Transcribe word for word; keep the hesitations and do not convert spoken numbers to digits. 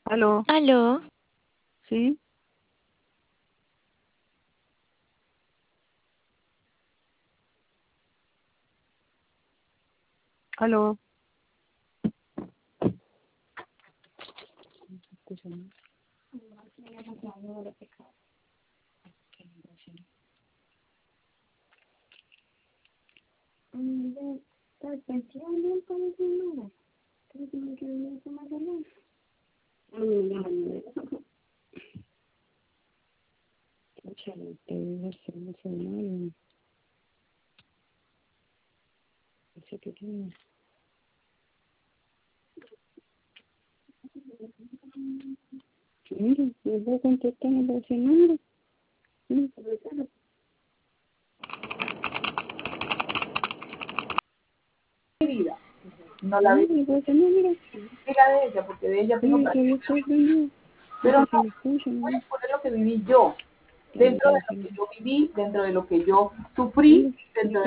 Aló, Aló, ¿sí? Aló. Escúchame. Escúchame, te voy a hacer mucho mal. No sé qué tiene. Mira, me voy a contestar, me voy a hacer nada. Mira, vida. No la vi, mira, me voy a hacer nada, mira. vi la de ella, porque de ella tengo Mira, todavía práctica. está prendido. Pero Porque se no, me escucha, voy a ¿no? exponer lo que viví yo, Está dentro de lo interesante. que yo viví, dentro de lo que yo sufrí, Mira, dentro de